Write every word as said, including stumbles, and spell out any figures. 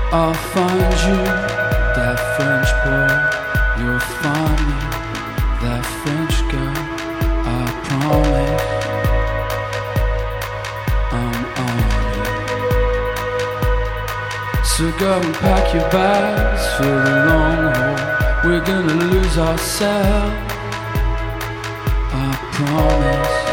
I'll find you, that French boy. You'll find me, that French girl. I promise I'm on it. So go and pack your bags for the long haul. We're gonna lose ourselves, I promise.